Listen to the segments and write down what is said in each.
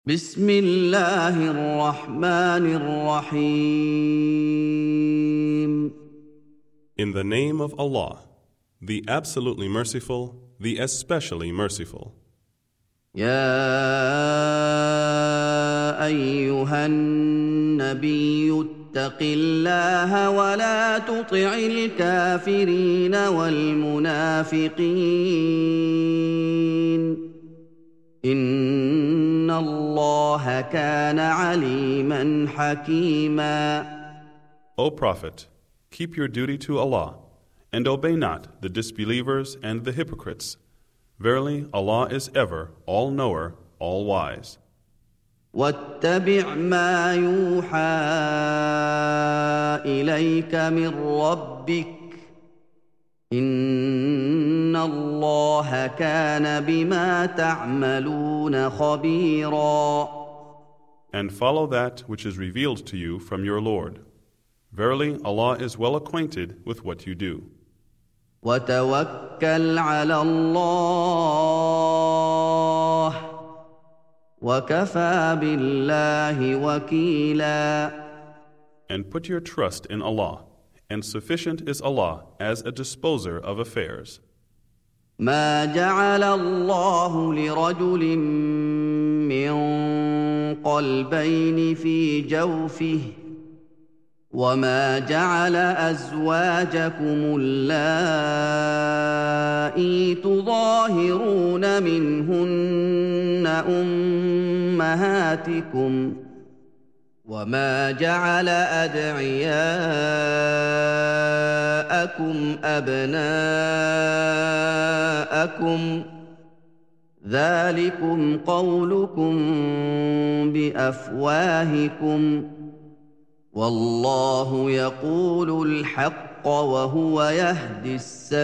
بسم الله الرحمن الرحيم. In the name of Allah, the absolutely merciful, the especially merciful. يا أيها النبي اتق الله ولا تطع الكافرين والمنافقين إن الله كان عليما حكيما. O Prophet, keep your duty to Allah, and obey not the disbelievers and the hypocrites. Verily, Allah is ever all-knower, all-wise. واتبع ما يوحى إليك من ربك إن الله كان بما تعملون خبيرا. And follow that which is revealed to you from your Lord. Verily, Allah is well acquainted with what you do. وتوكل على الله وكفى بالله وكيلا. And put your trust in Allah, and sufficient is Allah as a disposer of affairs. ما جعل الله لرجل من قلبين في جوفه وما جعل أزواجكم اللائي تظاهرون منهن أمهاتكم وما جعل أدعياءكم أبناءكم ذلكم قولكم بأفواهكم والله يقول الحق وهو يهدي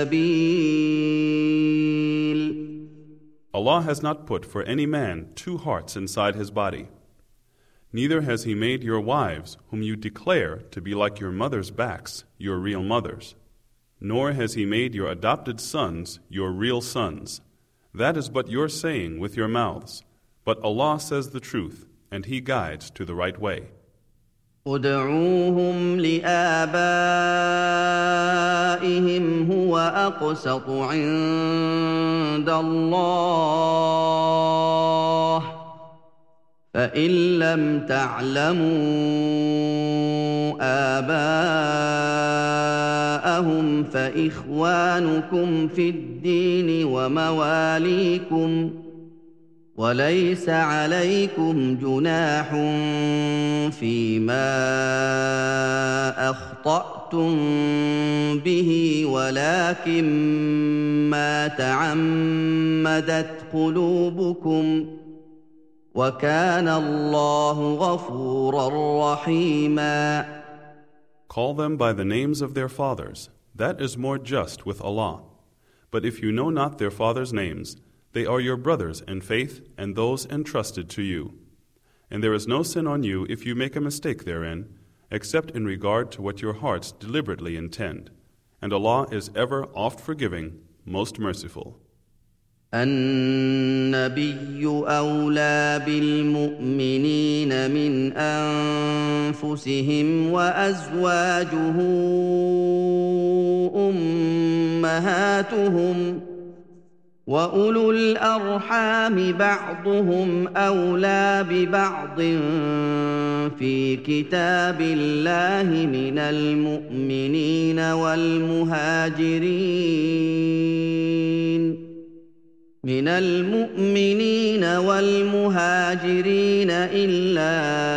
السبيل. Allah has not put for any man two hearts inside his body. Neither has He made your wives, whom you declare to be like your mother's backs, your real mothers. Nor has He made your adopted sons your real sons. That is but your saying with your mouths. But Allah says the truth, and He guides to the right way. ادعوهم لآبائهم هو أقسط عند الله فإن لم تعلموا آباءهم فإخوانكم في الدين ومواليكم وليس عليكم جناح فيما أخطأتم به ولكن ما تعمدت قلوبكم وكان الله غفورا رحيما. Call them by the names of their fathers. That is more just with Allah. But if you know not their fathers' names, they are your brothers in faith and those entrusted to you. And there is no sin on you if you make a mistake therein, except in regard to what your hearts deliberately intend. And Allah is ever oft forgiving, most merciful. النبي أولى بالمؤمنين من أنفسهم وأزواجه أمهاتهم وأولو الأرحام بعضهم أولى ببعض في كتاب الله من المؤمنين والمهاجرين إلا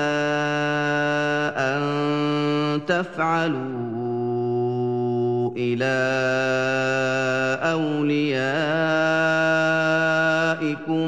أن تفعلوا إلى أوليائكم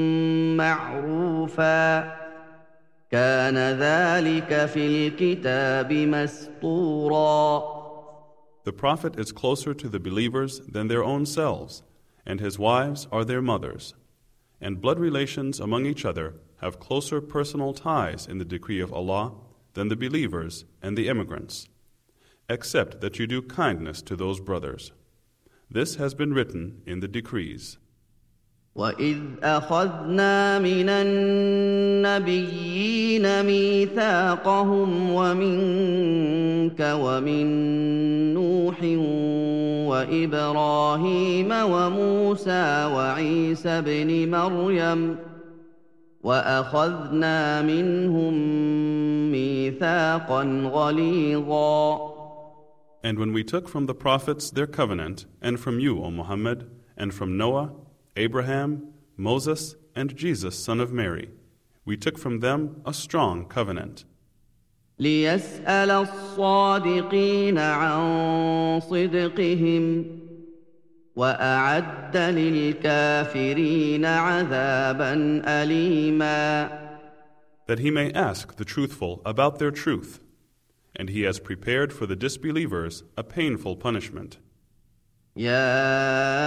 معروفا كان ذلك في الكتاب مسطورا. The Prophet is closer to the believers than their own selves, and his wives are their mothers. And blood relations among each other have closer personal ties in the decree of Allah than the believers and the immigrants, except that you do kindness to those brothers. This has been written in the decrees. وَإِذْ أَخَذْنَا مِنَ النَّبِيِّينَ مِيثَاقَهُمْ وَمِنكَ وَمِن نُّوحٍ وَإِبْرَاهِيمَ وَمُوسَىٰ وَعِيسَى ابْنِ مَرْيَمَ وَأَخَذْنَا مِنْهُم مِّيثَاقًا غَلِيظًا. And when we took from the prophets their covenant, and from you, O Muhammad, and from Noah, Abraham, Moses, and Jesus, son of Mary, we took from them a strong covenant. لِيَسْأَلَ الصَّادِقِينَ عَن صِدْقِهِمْ وَأَعَدَّ لِلْكَافِرِينَ عَذَابًا أَلِيمًا. That he may ask the truthful about their truth, and he has prepared for the disbelievers a painful punishment. يَا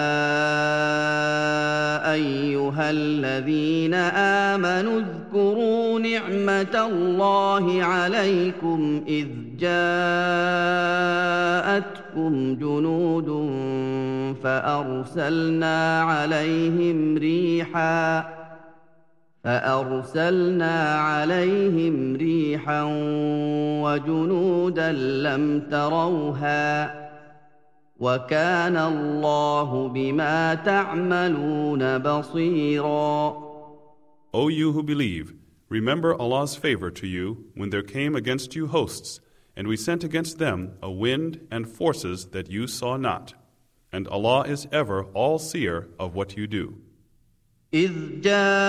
أَيُّهَا الَّذِينَ آمَنُوا اذْكُرُوا نِعْمَةَ اللَّهِ عَلَيْكُمْ إِذْ جَاءَتْكُمْ جُنُودٌ فَأَرْسَلْنَا عَلَيْهِمْ رِيحًا وَجُنُودًا لَّمْ تَرَوْهَا وَكَانَ اللَّهُ بِمَا تَعْمَلُونَ بَصِيرًا. O you who believe, remember Allah's favor to you when there came against you hosts, and we sent against them a wind and forces that you saw not. And Allah is ever all-seer of what you do. إِذْ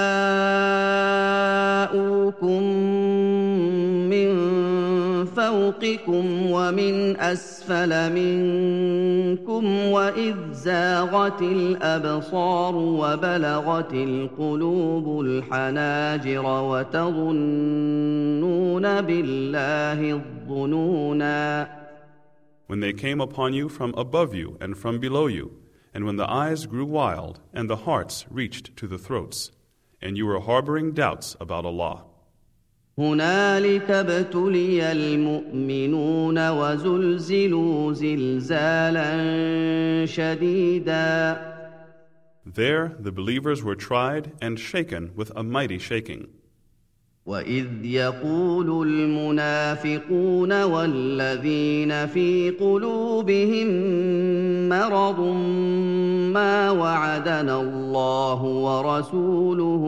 جَاءُوكُم مِّن فَوْقِكُمْ وَمِنْ أَسْفَلَ مِنكُمْ وَإِذْ زَاغَتِ الْأَبْصَارُ وَبَلَغَتِ الْقُلُوبُ الْحَنَاجِرَ وَتَظُنُّونَ بِاللَّهِ الظُّنُونَا. When they came upon you from above you and from below you, and when the eyes grew wild and the hearts reached to the throats, and you were harboring doubts about Allah. هُنَالِكَ ابْتُلِيَ الْمُؤْمِنُونَ وَزُلْزِلُوا زِلْزَالًا شَدِيدًا. There the believers were tried and shaken with a mighty shaking. وَإِذْ يَقُولُ الْمُنَافِقُونَ وَالَّذِينَ فِي قُلُوبِهِم مَّرَضٌ مَّا وَعَدَنَا اللَّهُ وَرَسُولُهُ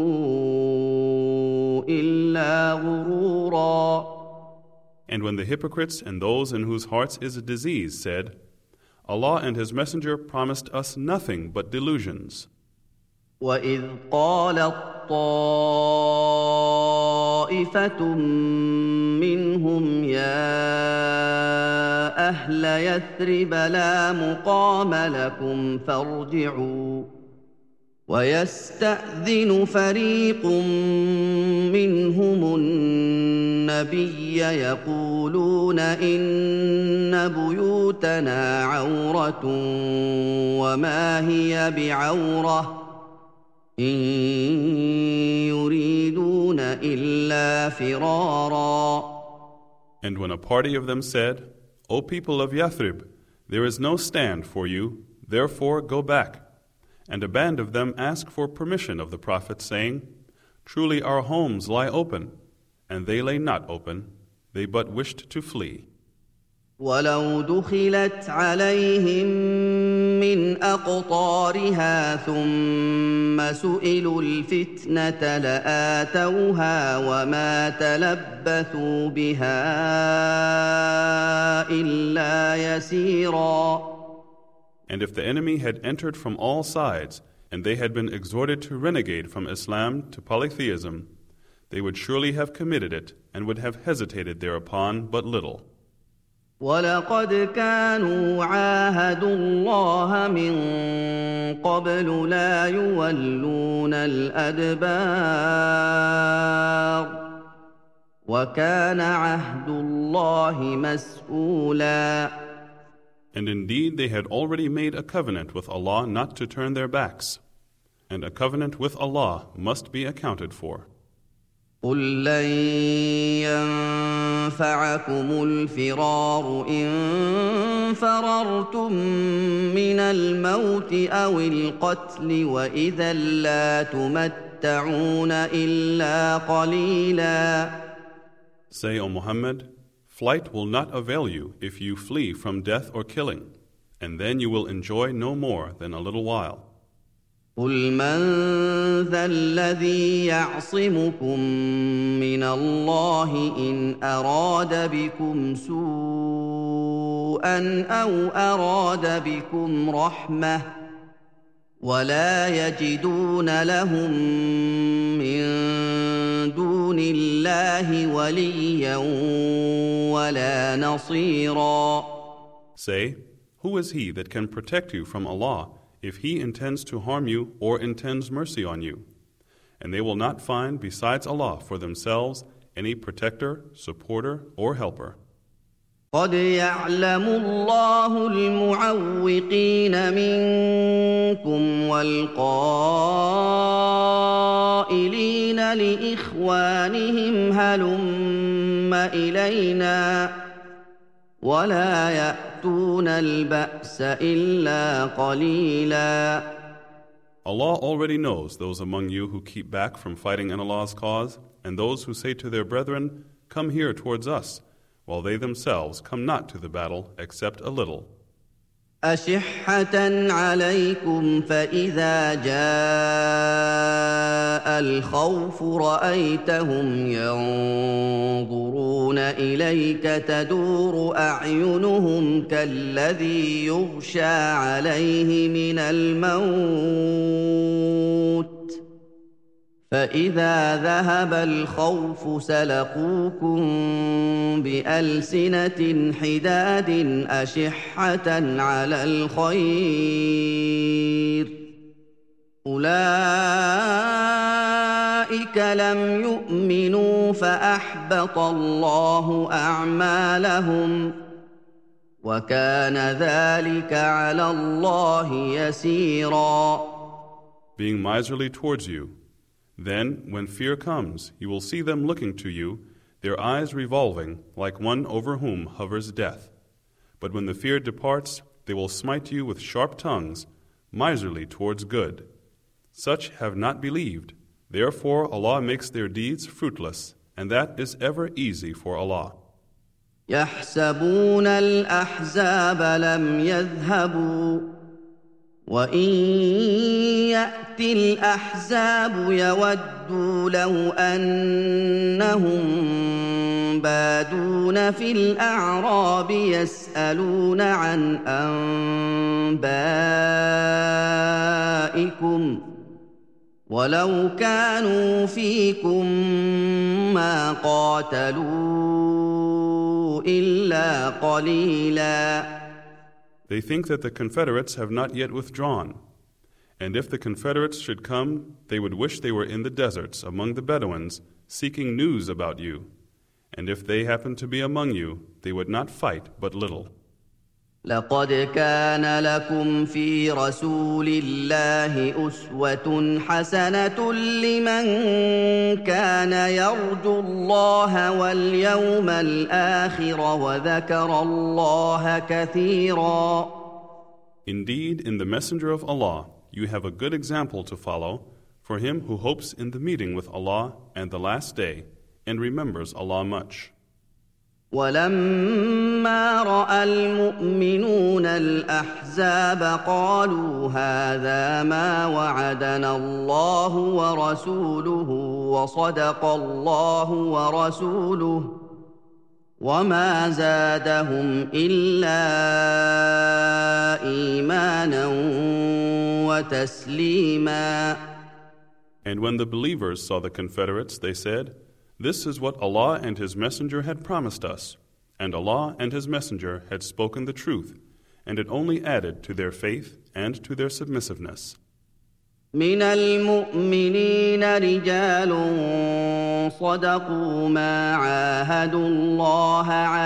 إِلَّا غُرُورًا. And when the hypocrites and those in whose hearts is a disease said, Allah and His Messenger promised us nothing but delusions. وَإِذْ قَالَت طَّائِفَةٌ مِّنْهُمْ يَا أَهْلَ يَثْرِبَ لَا مُقَامَ لَكُمْ فَارْجِعُوا وَيَسْتَأْذِنُ فَرِيقٌ مِّنْهُمُ النَّبِيَّ يَقُولُونَ إِنَّ بُيُوتَنَا عَوْرَةٌ وَمَا هِيَ بِعَوْرَةٍ إِن يُرِيدُونَ إِلَّا فِرَارًا. And when a party of them said, O people of Yathrib, there is no stand for you, therefore go back. And a band of them asked for permission of the Prophet, saying, Truly our homes lie open. And they lay not open, they but wished to flee. وَلَوْ دُخِلَتْ عَلَيْهِم مِّنْ أَقْطَارِهَا ثُمَّ سُئِلُوا الْفِتْنَةَ لَآتَوْهَا وَمَا تَلَبَّثُوا بِهَا إِلَّا يَسِيرًا. And if the enemy had entered from all sides, and they had been exhorted to renegade from Islam to polytheism, they would surely have committed it, and would have hesitated thereupon but little. وَلَقَدْ كَانُوا عَاهَدُوا اللَّهَ مِن قَبْلُ لَا يُوَلُّونَ الْأَدْبَارَ وَكَانَ عَهْدُ اللَّهِ مَسْئُولًا. And indeed they had already made a covenant with Allah not to turn their backs, and a covenant with Allah must be accounted for. قُل لَّن ينفعكم الفرار إن فررتم من الموت أو القتل وإذا لا تمتعون إلا قليلا. Say, O Muhammad, flight will not avail you if you flee from death or killing, and then you will enjoy no more than a little while. قل من ذا الذي يعصمكم من الله إن أراد بكم سوءا أو أراد بكم رحمة ولا يجدون لهم من دون الله وليا ولا نصيرا. Say, who is he that can protect you from Allah if he intends to harm you or intends mercy on you? And they will not find besides Allah for themselves any protector, supporter, or helper. قد يعلم الله المعوقين منكم والقائلين لإخوانهم هلم إلينا ولا يأتون البأس إلا قليلا. Allah already knows those among you who keep back from fighting in Allah's cause, and those who say to their brethren, "Come here towards us," while they themselves come not to the battle except a little. أشحة عليكم فإذا جاء الخوف رأيتهم ينظرون إليك تدور أعينهم كالذي يغشى عليه من الموت فإذا ذهب الخوف سلقوكم بألسنة حداد أشحة على الخير أولئك لم يؤمنوا فأحبط الله أعمالهم وكان ذلك على الله يسيرا. Being miserly towards you, then, when fear comes, you will see them looking to you, their eyes revolving like one over whom hovers death. But when the fear departs, they will smite you with sharp tongues, miserly towards good. Such have not believed. Therefore Allah makes their deeds fruitless, and that is ever easy for Allah. يحسبون الأحزاب لم يذهبوا وإن يأتي الأحزاب يودوا لو أنهم بادون في الأعراب يسألون عن أنبائكم ولو كانوا فيكم ما قاتلوا إلا قليلاً. They think that the Confederates have not yet withdrawn. And if the Confederates should come, they would wish they were in the deserts among the Bedouins, seeking news about you. And if they happened to be among you, they would not fight but little. لقد كان لكم في رسول الله أسوة حسنة لمن كان يرجو الله واليوم الآخر وذكر الله كثيرا. Indeed, in the Messenger of Allah, you have a good example to follow for him who hopes in the meeting with Allah and the last day and remembers Allah much. ولما رأى المؤمنون الأحزاب قالوا هذا ما وعدنا الله ورسوله وصدق الله ورسوله وما زادهم إلا إيمانا وتسليما. And when the believers saw the Confederates, they said, "This is what Allah and His Messenger had promised us, and Allah and His Messenger had spoken the truth, and it only added to their faith and to their submissiveness." من المؤمنين رجال صدقوا ما عاهدوا الله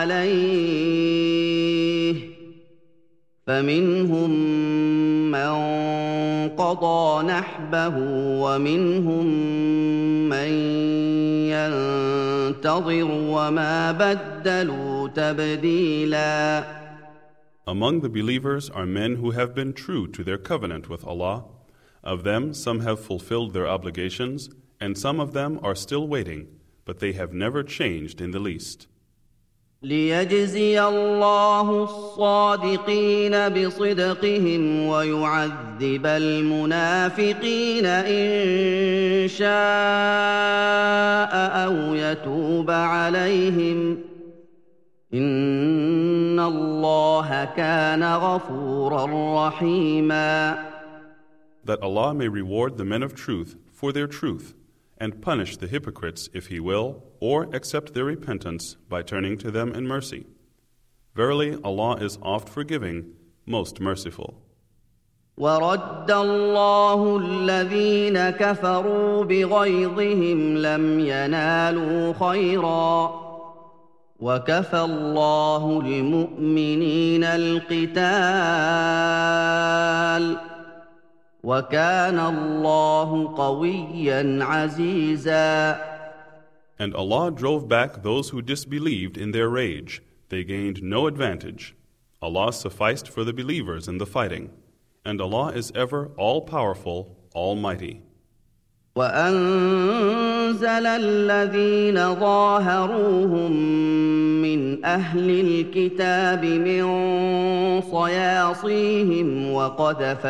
عليه فمنهم من قضى نحبه ومنهم من فانتظر وما بدلوا تبديلا. Among the believers are men who have been true to their covenant with Allah. Of them, some have fulfilled their obligations, and some of them are still waiting, but they have never changed in the least. ليجزي الله الصادقين بصدقهم ويعذب المنافقين إن شاء أو يتوب عليهم إن الله كان غفورا رحيما. That Allah may reward the men of truth for their truth, and punish the hypocrites if He will, or accept their repentance by turning to them in mercy. Verily, Allah is oft forgiving, most merciful. وَرَدَّ اللَّهُ الَّذِينَ كَفَرُوا بِغَيظِهِمْ لَمْ يَنَالُوا خَيْرًا وَكَفَى اللَّهُ الْمُؤْمِنِينَ الْقِتَالَ وَكَانَ اللَّهُ قَوِيًّا عَزِيزًا. And Allah drove back those who disbelieved in their rage. They gained no advantage. Allah sufficed for the believers in the fighting. And Allah is ever all-powerful, almighty. وَأَنزَلَ الَّذِينَ ظَاهَرُوهُم مِّنْ أَهْلِ الْكِتَابِ مِن صَيَاصِيهِمْ وَقَذَفَ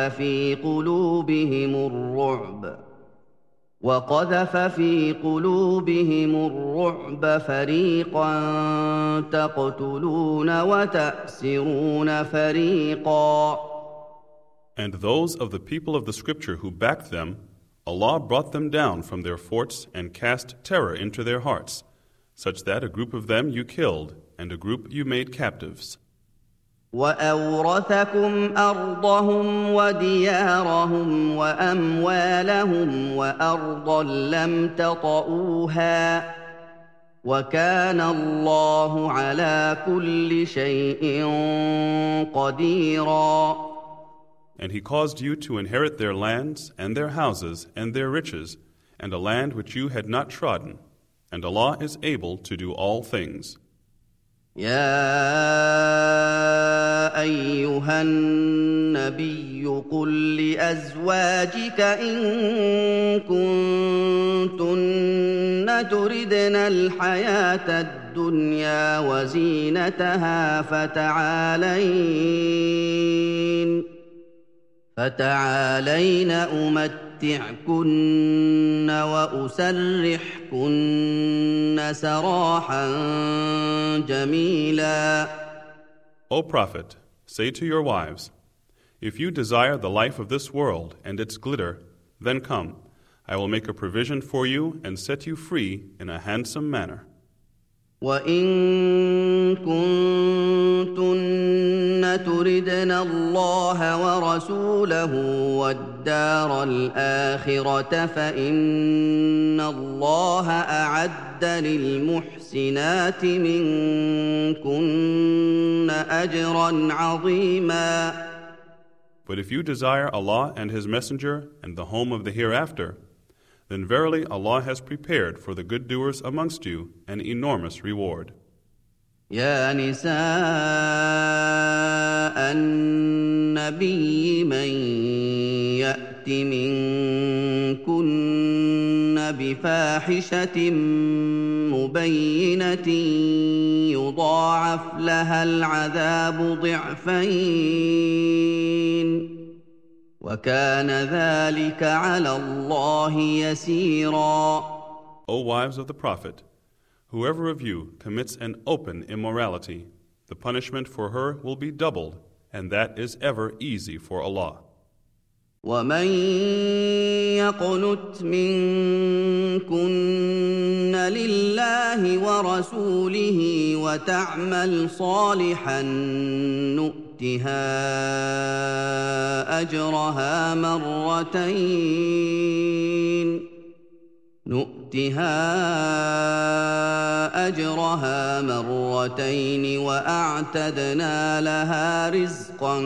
فِي قُلُوبِهِمُ الرُّعْبَ فَرِيقًا تَقْتُلُونَ وَتَأْسِرُونَ فَرِيقًا. And those of the people of the Scripture who backed them, Allah brought them down from their forts and cast terror into their hearts, such that a group of them you killed, and a group you made captives. وَأَوْرَثَكُمْ أَرْضَهُمْ وَدِيَارَهُمْ وَأَمْوَالَهُمْ وَأَرْضًا لَّمْ تَطَئُوهَا وَكَانَ اللَّهُ عَلَىٰ كُلِّ شَيْءٍ قَدِيرًا. And He caused you to inherit their lands and their houses and their riches, and a land which you had not trodden. And Allah is able to do all things. يا أيها النبي قل لأزواجك إن كنتن تردن الحياة الدنيا وزينتها فتعالين أمتعكن وأسرحكن سراحا جميلا. O Prophet, say to your wives, if you desire the life of this world and its glitter, then come, I will make a provision for you and set you free in a handsome manner. وَإِن كُنتُنَّ تُرِدْنَ اللَّهَ وَرَسُولَهُ وَالدَّارَ الْآخِرَةَ فَإِنَّ اللَّهَ أَعَدَّ لِلْمُحْسِنَاتِ مِنكُنَّ أَجْرًا عَظِيمًا. But if you desire Allah and His Messenger and the home of the hereafter, then verily Allah has prepared for the good doers amongst you an enormous reward. يا نساء النبي من يأت منكن بفاحشة مبينة يضاعف لها العذاب ضعفين وَكَانَ ذَلِكَ عَلَى اللَّهِ يَسِيرًا. O wives of the Prophet, whoever of you commits an open immorality, the punishment for her will be doubled, and that is ever easy for Allah. وَمَن يَقْنُتْ مِنكُنَّ لِلَّهِ وَرَسُولِهِ وَتَعْمَلْ صَالِحًا نُؤْتِهَا أجرها مرتين وأعتدنا لها رزقا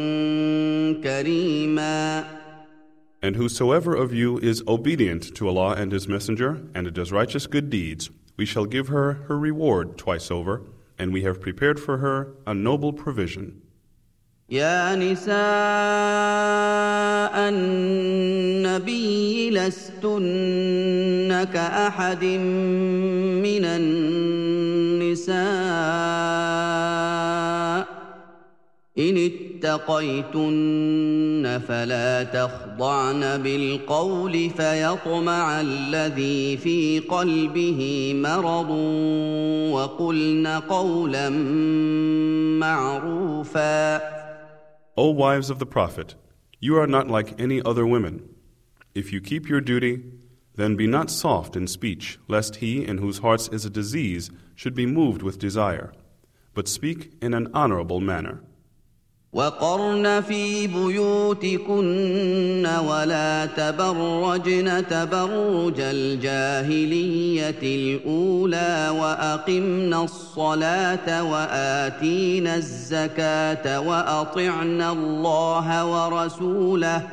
كريما. And whosoever of you is obedient to Allah and His Messenger, and does righteous good deeds, we shall give her her reward twice over, and we have prepared for her a noble provision. يا نساء النبي لستن كأحد من النساء إن اتقيتن فلا تخضعن بالقول فيطمع الذي في قلبه مرض وقلن قولا معروفا. O wives of the Prophet, you are not like any other women. If you keep your duty, then be not soft in speech, lest he in whose hearts is a disease should be moved with desire, but speak in an honorable manner. وقرن في بيوتكن ولا تبرجن تبرج الجاهلية الأولى وأقمنا الصلاة وآتينا الزكاة وأطعنا الله ورسوله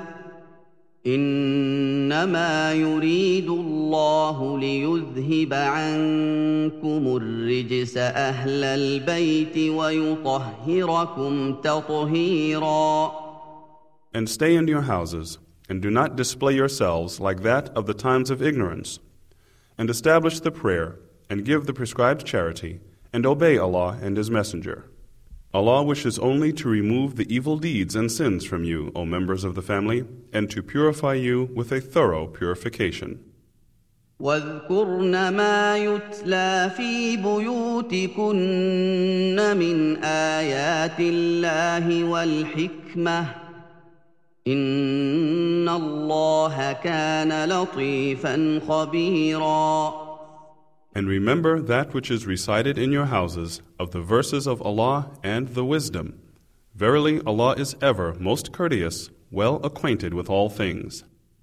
إنما يريد الله ليذهب عنكم الرجس أهل البيت ويطهركم تطهيرا. And stay in your houses, and do not display yourselves like that of the times of ignorance, and establish the prayer, and give the prescribed charity, and obey Allah and His Messenger. Allah wishes only to remove the evil deeds and sins from you, O members of the family, and to purify you with a thorough purification. واذكرن ما يتلى في بيوتكن من آيات الله والحكمة إن الله كان لطيفا خبيرا. And remember that which is recited in your houses of the verses of Allah and the wisdom. Verily, Allah is ever most courteous, well acquainted with all things.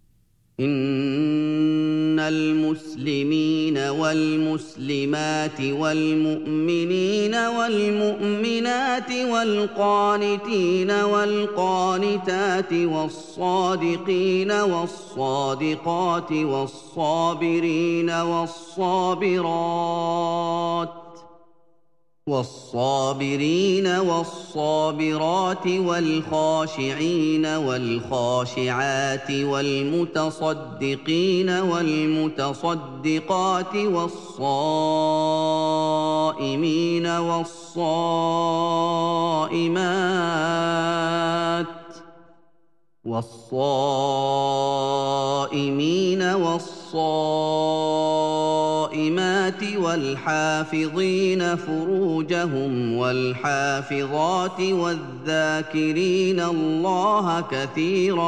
إن المسلمين والمسلمات والمؤمنين والمؤمنات والقانتين والقانتات والصادقين والصادقات والصابرين والصابرات والخاشعين والخاشعات والمتصدقين والمتصدقات والصائمين والصائمات والحافظين فروجهم والحافظات والذاكرين الله كثيرا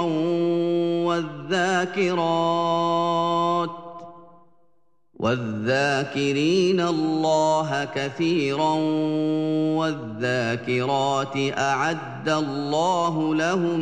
والذاكرات أعد الله لهم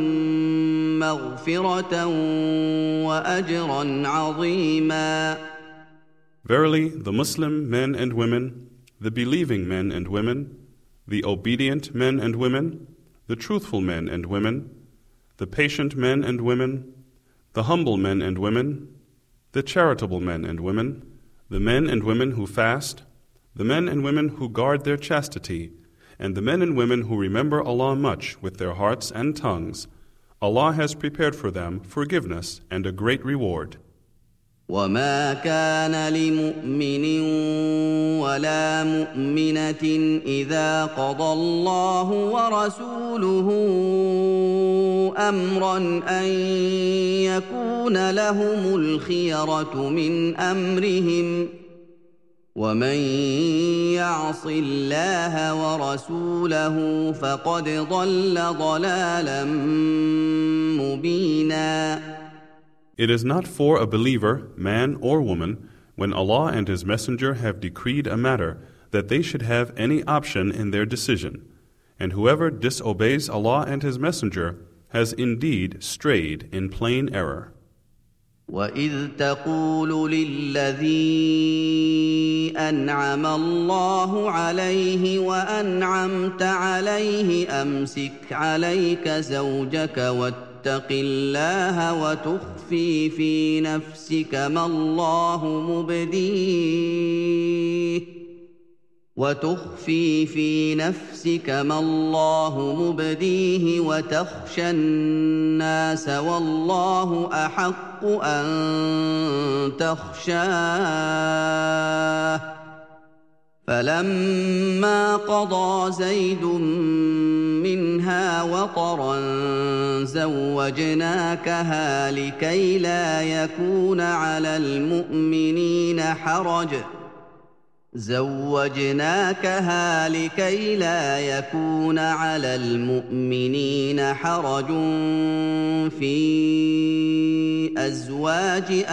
مغفرة وأجرا عظيما. Verily, the Muslim men and women, the believing men and women, the obedient men and women, the truthful men and women, the patient men and women, the humble men and women, the charitable men and women, the men and women who fast, the men and women who guard their chastity, and the men and women who remember Allah much with their hearts and tongues, Allah has prepared for them forgiveness and a great reward. وما كان لمؤمن ولا مؤمنة إذا قضى الله ورسوله أمرا أن يكون لهم الخيرة من أمرهم ومن يعص الله ورسوله فقد ضل ضلالا مبينا. It is not for a believer, man or woman, when Allah and His Messenger have decreed a matter, that they should have any option in their decision. And whoever disobeys Allah and His Messenger has indeed strayed in plain error. وَإِذْ تَقُولُ لِلَّذِي أَنْعَمَ اللَّهُ عَلَيْهِ وَأَنْعَمْتَ عَلَيْهِ أَمْسِكْ عَلَيْكَ زَوْجَكَ وَاتَّقِ اللَّهَ وَتُخْفِي فِي نَفْسِكَ مَا اللَّهُ مُبْدِيهِ وتخفي في نفسك ما الله مبديه وتخشى الناس والله أحق أن تخشاه فلما قضى زيد منها وطرا زوجناكها لكي لا يكون على المؤمنين حرج في أزواج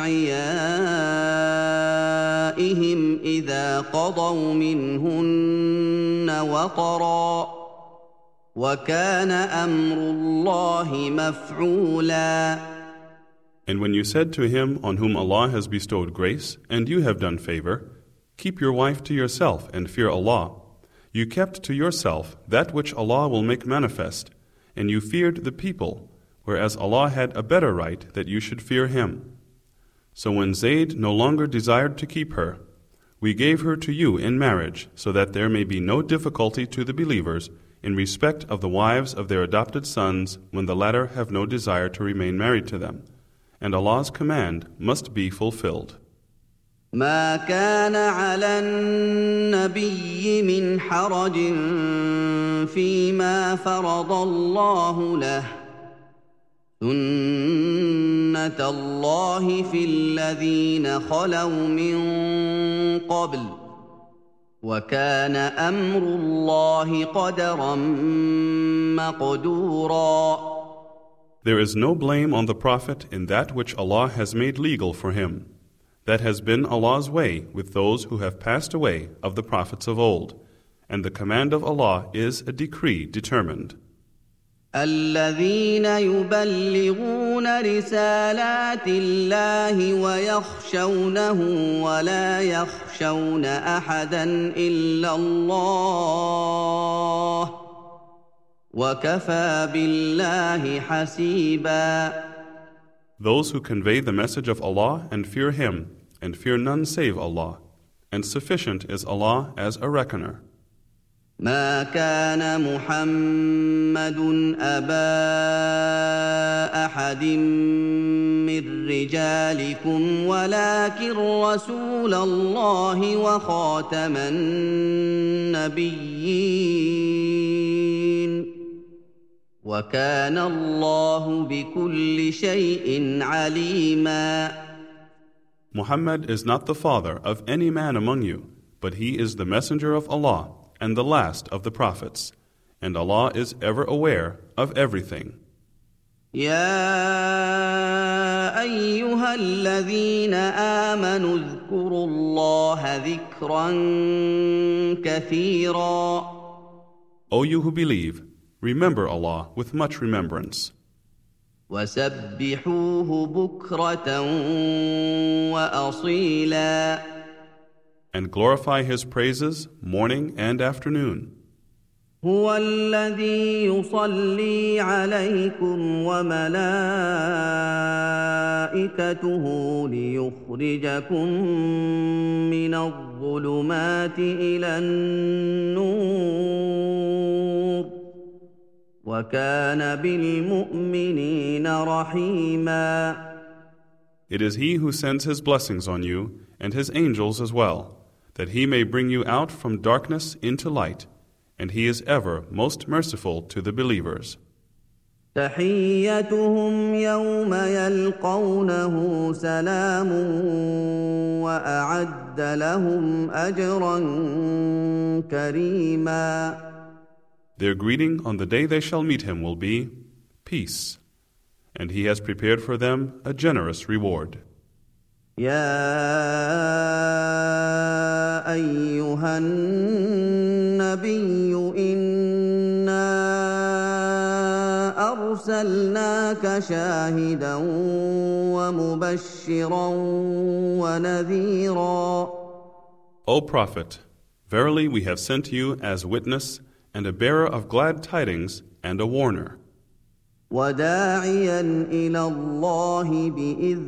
أدعيائهم إذا قضوا منهن وطرا وكان أمر الله مفعولا. And when you said to him on whom Allah has bestowed grace, and you have done favor, keep your wife to yourself and fear Allah, you kept to yourself that which Allah will make manifest, and you feared the people, whereas Allah had a better right that you should fear Him. So when Zayd no longer desired to keep her, we gave her to you in marriage, so that there may be no difficulty to the believers in respect of the wives of their adopted sons when the latter have no desire to remain married to them. And Allah's command must be fulfilled. ما كان على النبي من حرج فيما فرض الله له سنة الله في الذين خلوا من قبل وكان أمر الله قدرا مقدورا. There is no blame on the Prophet in that which Allah has made legal for him. That has been Allah's way with those who have passed away of the prophets of old, and the command of Allah is a decree determined. الذين يبلغون رسالات الله ويخشونه ولا يخشون أحدا إلا الله وكفى بالله حسيبا. Those who convey the message of Allah and fear Him, and fear none save Allah, and sufficient is Allah as a reckoner. ما كان محمد أبا أحد من رجالكم ولكن رسول الله وخاتم النبيين وكان الله بكل شيء عليما. Muhammad is not the father of any man among you, but he is the messenger of Allah and the last of the prophets, and Allah is ever aware of everything. يا أيها الذين آمنوا اذكروا الله ذكرا كثيرا. O you who believe, remember Allah with much remembrance. وسبحوه بكرة وأصيلا. And glorify His praises morning and afternoon. هو الذي يصلي عليكم وملائكته ليخرجكم من الظلمات إلى النور وكان بالمؤمنين رحيما. It is He who sends His blessings on you and His angels as well, that He may bring you out from darkness into light, and He is ever most merciful to the believers. تحيتهم يوم يلقونه سلام وأعد لهم أجرا كريما. Their greeting on the day they shall meet Him will be peace, and He has prepared for them a generous reward. يا أيها النبي إنا أرسلناك شاهدا ومبشرا ونذيرا. O Prophet, verily we have sent you as witness and a bearer of glad tidings and a warner. وداعيا إلى الله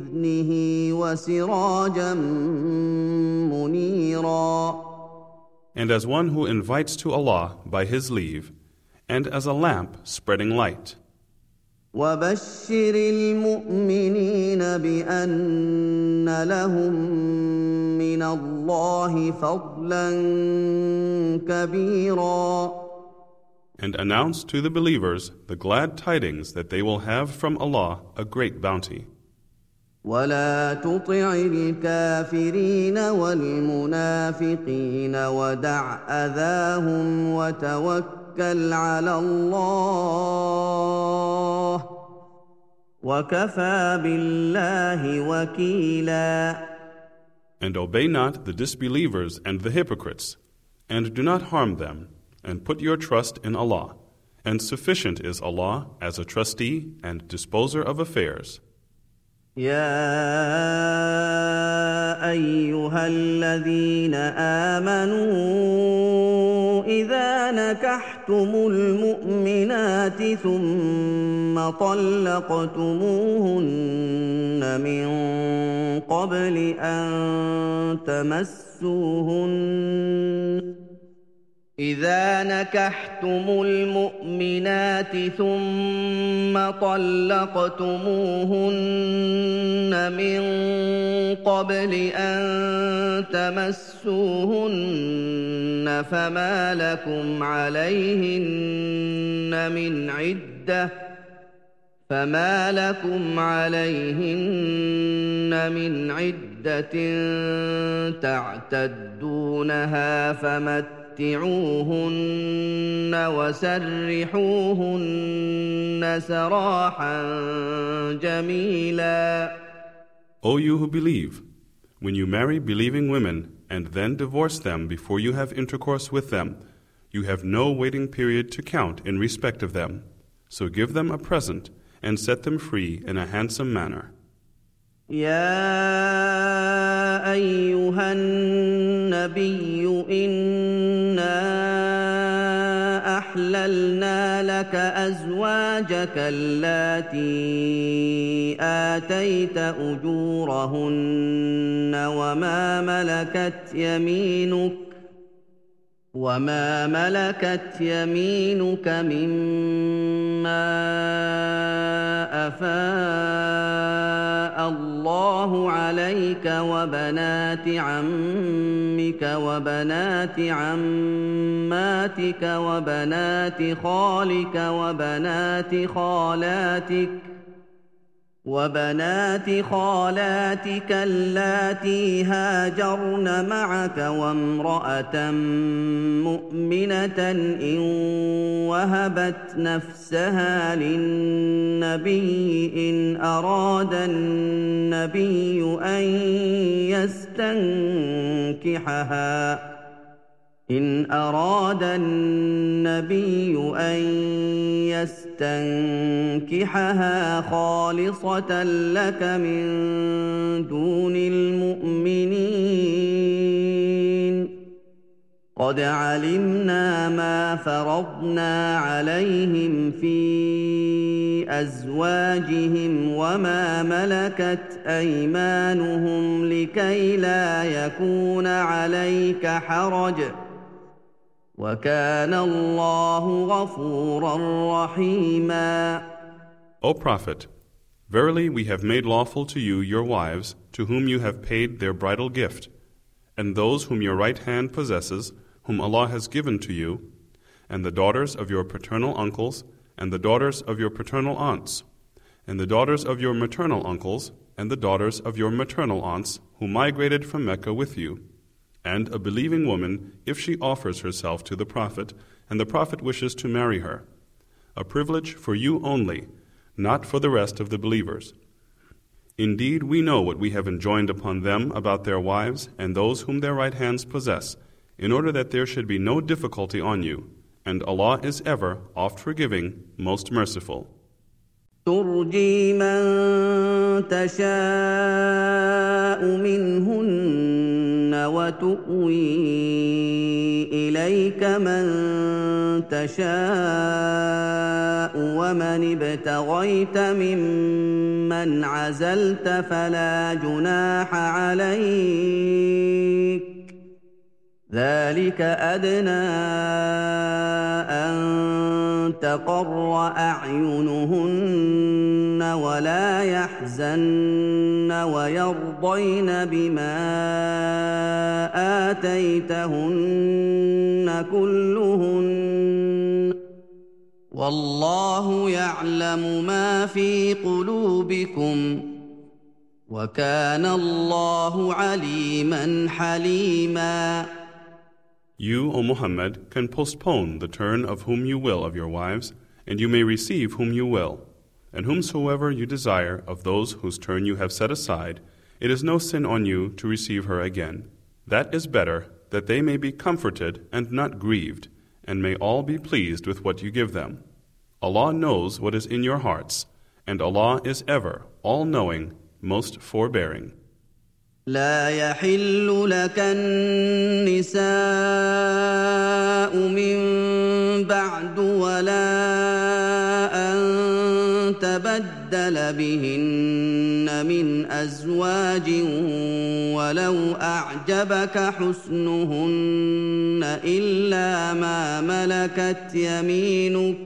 بإذنه وسراجا منيرا. and as one who invites to Allah by His leave, and as a lamp spreading light. وبشر المؤمنين بأن لهم من الله فضلا كبيرا. And announce to the believers the glad tidings that they will have from Allah a great bounty. ولا تطع الكافرين والمنافقين ودع أذاهم وتوكل على الله وكفى بالله وكيلا. And obey not the disbelievers and the hypocrites, and do not harm them, and put your trust in Allah, and sufficient is Allah as a trustee and disposer of affairs. يا أيها الذين آمنوا إذا نكحتم المؤمنات ثم طلقتموهن من قبل أن تمسوهن إذا نكحتم المؤمنات ثم طلقتموهن من قبل أن تمسوهن فما لكم عليهن من عدة تعتدونها فمتعوهن وسرحوهن سراحا جميلا. O you who believe, when you marry believing women and then divorce them before you have intercourse with them, you have no waiting period to count in respect of them. So give them a present and set them free in a handsome manner. يا أيها النبي إنا أحللنا لك أزواجك اللاتي آتيت أجورهن وما ملكت يمينك مما أفاء الله عليك وبنات عمك وبنات عماتك وبنات خالك وبنات خالاتك اللاتي هاجرن معك وامرأة مؤمنة إن وهبت نفسها للنبي إن أراد النبي أن يستنكحها خالصة لك من دون المؤمنين. قد علمنا ما فرضنا عليهم في أزواجهم وما ملكت أيمانهم لكي لا يكون عليك حرج وكان الله غفورا رحيما. O Prophet, verily we have made lawful to you your wives, to whom you have paid their bridal gift, and those whom your right hand possesses, whom Allah has given to you, and the daughters of your paternal uncles, and the daughters of your paternal aunts, and the daughters of your maternal uncles, and the daughters of your maternal aunts, who migrated from Mecca with you, and a believing woman if she offers herself to the Prophet, and the Prophet wishes to marry her. A privilege for you only, not for the rest of the believers. Indeed, we know what we have enjoined upon them about their wives and those whom their right hands possess, in order that there should be no difficulty on you, and Allah is ever oft forgiving, most merciful. ترجي من تشاء منهن وتؤوي إليك من تشاء ومن ابتغيت ممن عزلت فلا جناح عليك ذلك أدنى أن تقر أعينهن ولا يحزن ويرضين بما آتيتهن كلهن والله يعلم ما في قلوبكم وكان الله عليما حليما. You, O Muhammad, can postpone the turn of whom you will of your wives, and you may receive whom you will. And whomsoever you desire of those whose turn you have set aside, it is no sin on you to receive her again. That is better, that they may be comforted and not grieved, and may all be pleased with what you give them. Allah knows what is in your hearts, and Allah is ever all-knowing, most forbearing. لا يحل لك النساء من بعد ولا أن تبدل بهن من أزواج ولو أعجبك حسنهن إلا ما ملكت يمينك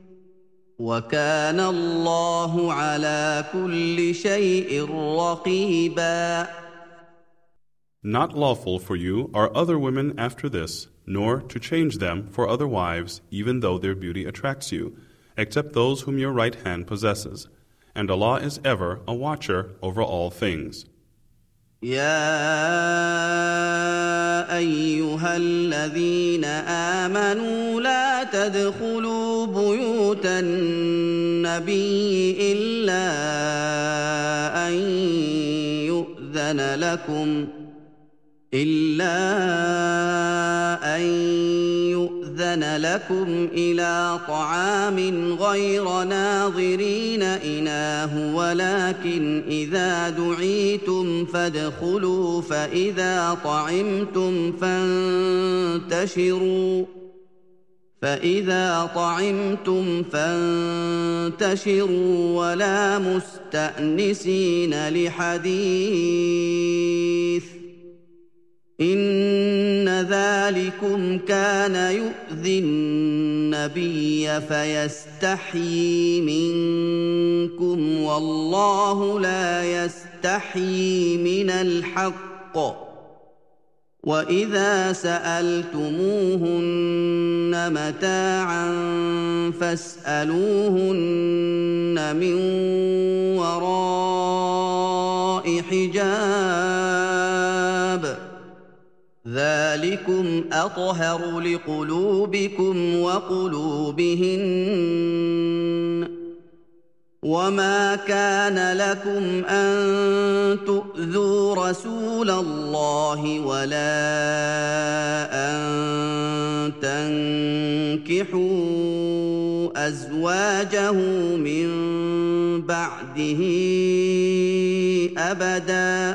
وكان الله على كل شيء رقيبا. Not lawful for you are other women after this, nor to change them for other wives, even though their beauty attracts you, except those whom your right hand possesses. And Allah is ever a watcher over all things. يا أيها الذين آمنوا لا تدخلوا بيوت النبي إلا أن يؤذن لكم إلى طعام غير ناظرين إناه ولكن إذا دعيتم فادخلوا فإذا طعمتم فانتشروا ولا مستأنسين لحديث إن ذلكم كان يؤذي النبي فيستحيي منكم والله لا يستحيي من الحق وإذا سألتموهن متاعا فاسألوهن من وراء حجاب ذلكم أطهر لقلوبكم وقلوبهن وما كان لكم أن تؤذوا رسول الله ولا أن تنكحوا أزواجه من بعده أبدا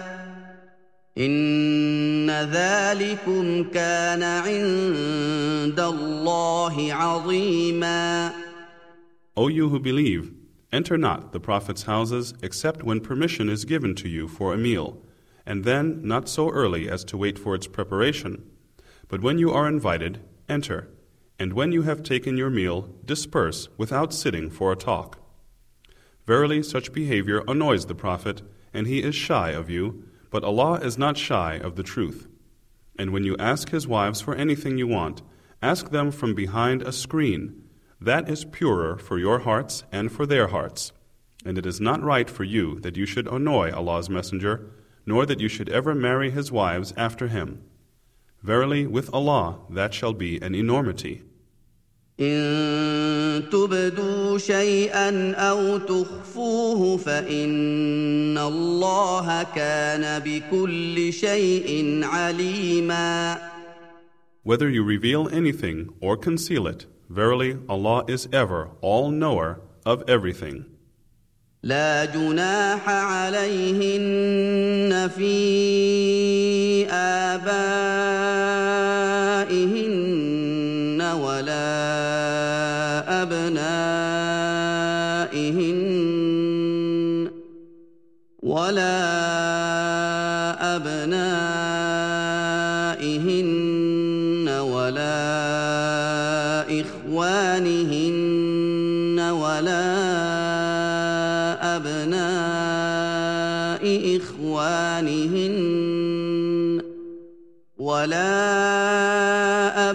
إن ذلكم كان عند الله عظيما. O you who believe, enter not the Prophet's houses except when permission is given to you for a meal, and then not so early as to wait for its preparation. But when you are invited, enter, and when you have taken your meal, disperse without sitting for a talk. Verily, such behavior annoys the Prophet, and he is shy of you, but Allah is not shy of the truth. And when you ask his wives for anything you want, ask them from behind a screen. That is purer for your hearts and for their hearts. And it is not right for you that you should annoy Allah's Messenger, nor that you should ever marry his wives after him. Verily, with Allah that shall be an enormity. إن تبدوا شيئا أو تخفوه فإن الله كان بكل شيء عليما. Whether you reveal anything or conceal it, verily Allah is ever all-knower of everything. لا جناح عليهن في آبائهن ولا أبنائهن ولا إخوانهن ولا أبناء إخوانهن ولا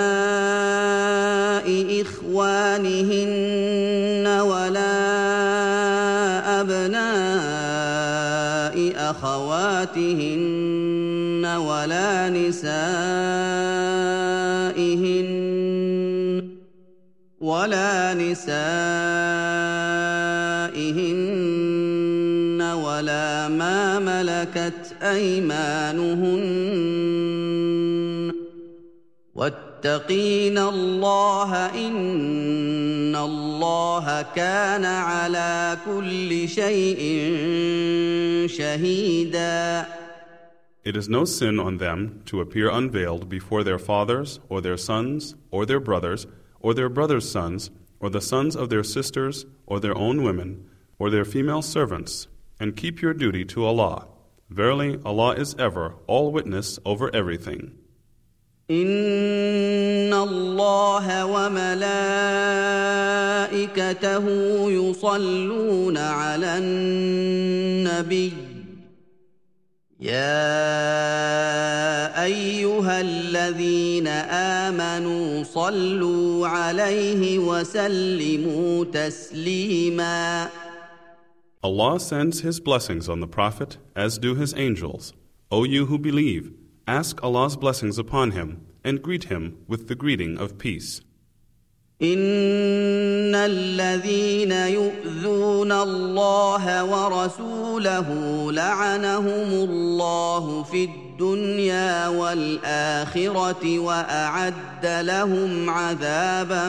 أبناء أخواتهن ولا نسائهن ولا ما ملكت أيمانهن واتقين الله إن الله كان على كل شيء شهيدا. It is no sin on them to appear unveiled before their fathers, or their sons, or their brothers, or their brothers' sons, or the sons of their sisters, or their own women, or their female servants, and keep your duty to Allah. Verily, Allah is ever all witness over everything. إن الله وملائكته يصلون على النبي يا أيها الذين آمنوا صلوا عليه وسلموا تسليما. Allah sends His blessings on the Prophet, as do His angels. O you who believe, ask Allah's blessings upon him, and greet him with the greeting of peace. إن الذين يؤذون الله ورسوله لعنهم الله في الدنيا والآخرة وأعد لهم عذابا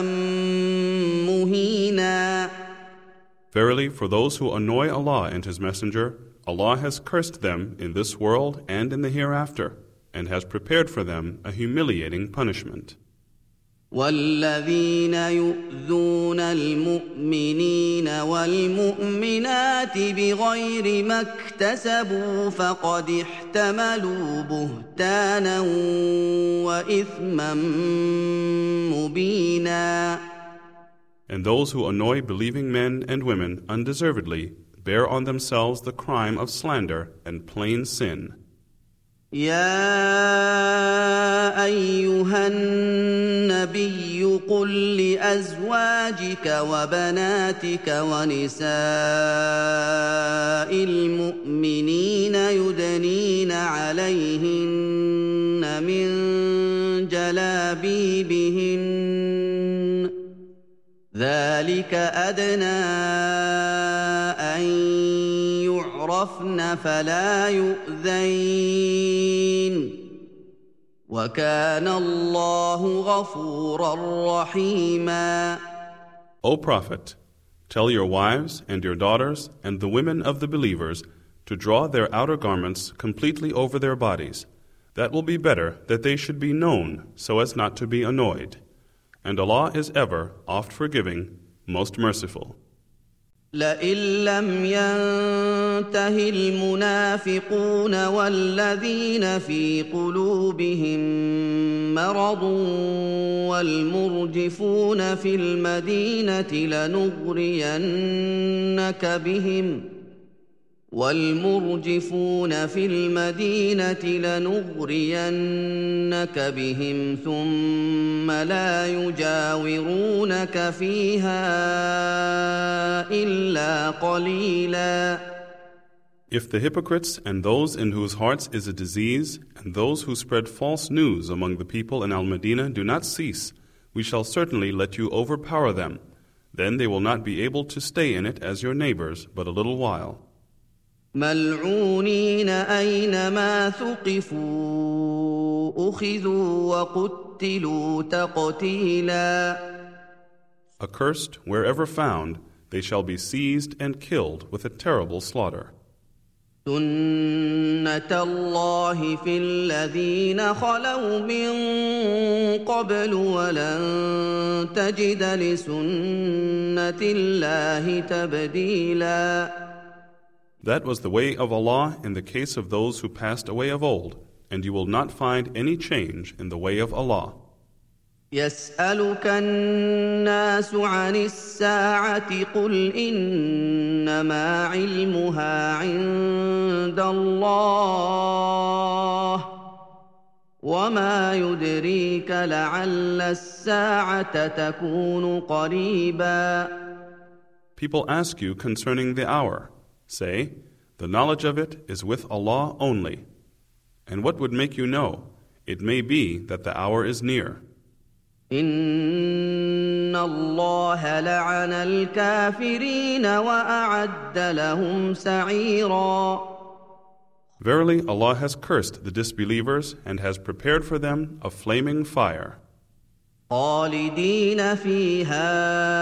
مهينا. Verily, for those who annoy Allah and His Messenger, Allah has cursed them in this world and in the hereafter, and has prepared for them a humiliating punishment. والذين يؤذون المؤمنين والمؤمنات بغير ما اكتسبوا فقد احتملوا بهتانا وإثما مبينا. And those who annoy believing men and women undeservedly bear on themselves the crime of slander and plain sin. يا أيها النبي قل لأزواجك وبناتك ونساء المؤمنين يدنين عليهن من جلابيبهن ذلك أدنى أن يعرفن فلا يؤذين وكان الله غفورا رحيما. O Prophet, tell your wives and your daughters and the women of the believers to draw their outer garments completely over their bodies. That will be better that they should be known so as not to be annoyed. And Allah is ever oft forgiving, most merciful. لئن لم ينته المنافقون والذين في قلوبهم مرض والمرجفون في المدينة لنغرينك بهم ثم لا يجاورونك فيها إلا قليلا. If the hypocrites and those in whose hearts is a disease and those who spread false news among the people in Al-Madinah do not cease, we shall certainly let you overpower them. Then they will not be able to stay in it as your neighbors but a little while. ملعونين أينما ثقفوا أخذوا وقتلوا تقتيلا. Accursed wherever found, they shall be seized and killed with a terrible slaughter. سنة الله في الذين خلوا من قبل ولن تجد لسنة الله تبديلا. That was the way of Allah in the case of those who passed away of old, and you will not find any change in the way of Allah. يسألك الناس عن الساعة قل إنما علمها عند الله وما يدريك لعل الساعة تكون قريبا. People ask you concerning the hour. Say, the knowledge of it is with Allah only. And what would make you know? It may be that the hour is near. إن الله لعن الكافرين وأعد لهم سعيرا. Verily, Allah has cursed the disbelievers and has prepared for them a flaming fire. خالدين فيها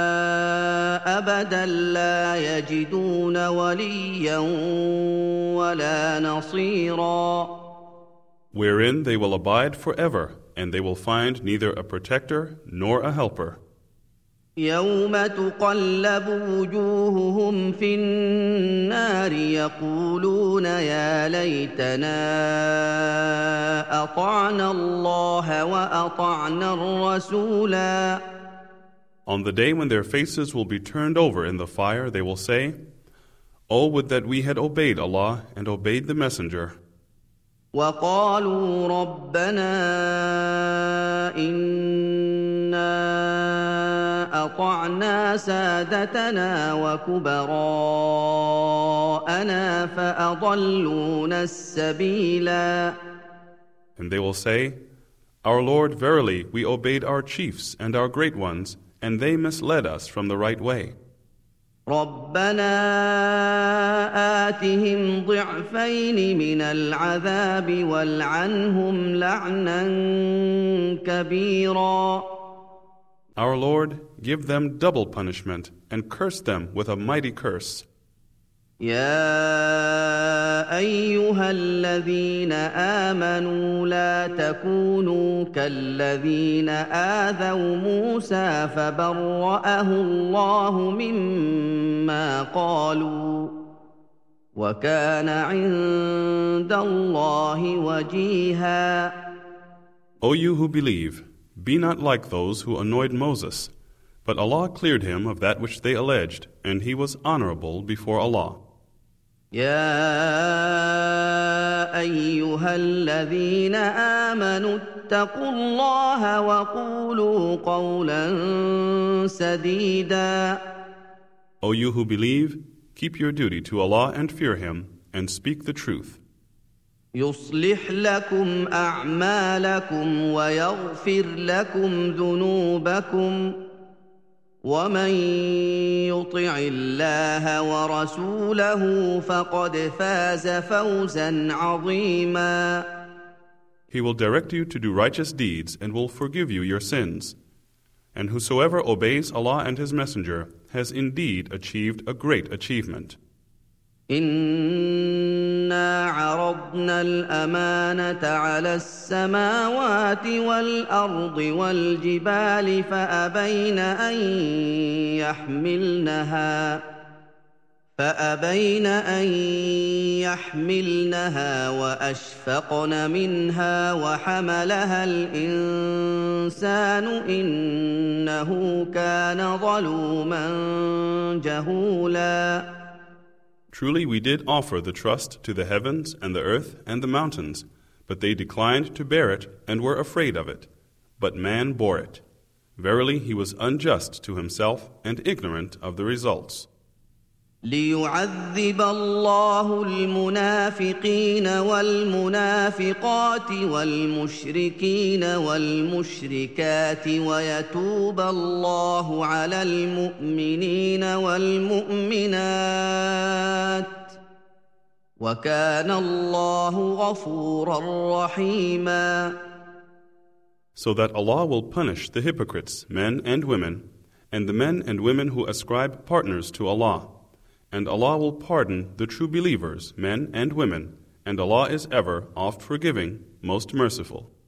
أبدا لا يجدون وليا ولا نصيرا. Wherein they will abide forever, and they will find neither a protector nor a helper. يوم تقلب وجوههم في النار يقولون يا ليتنا أطعنا الله وأطعنا الرسولا. On the day when their faces will be turned over in the fire, they will say, Oh, would that we had obeyed Allah and obeyed the Messenger. وقالوا ربنا إنا أطعنا سادتنا وكبراءنا فأضلونا السبيلا. And they will say, Our Lord, verily, we obeyed our chiefs and our great ones, and they misled us from the right way. ربنا آتهم ضعفين من العذاب والعنهم لعنا كبيرا. Our Lord, give them double punishment and curse them with a mighty curse. يا أيها الذين آمنوا لا تكونوا كالذين آذوا موسى فبرأه الله مما قالوا وكان عند الله وجيها. O you who believe, be not like those who annoyed Moses, but Allah cleared him of that which they alleged, and he was honorable before Allah. يا أيها الذين آمنوا اتقوا الله وقولوا قولا سديدا. O you who believe, keep your duty to Allah and fear Him, and speak the truth. يصلح لكم أعمالكم ويغفر لكم ذنوبكم ومن يطع الله ورسوله فقد فاز فوزا عظيما. He will direct you to do righteous deeds and will forgive you your sins. And whosoever obeys Allah and His Messenger has indeed achieved a great achievement. إنا عرضنا الأمانة على السماوات والأرض والجبال فأبين أن يحملنها وأشفقن منها وحملها الإنسان إنه كان ظلوما جهولا. Truly we did offer the trust to the heavens and the earth and the mountains, but they declined to bear it and were afraid of it. But man bore it. Verily he was unjust to himself and ignorant of the results. ليعذب الله المنافقين والمنافقات والمشركين والمشركات ويتوب الله على المؤمنين والمؤمنات وكان الله غفورا رحيما. So that Allah will punish the hypocrites, men and women, and the men and women who ascribe partners to Allah. And Allah will pardon the true believers, men and women, and Allah is ever oft forgiving, most merciful.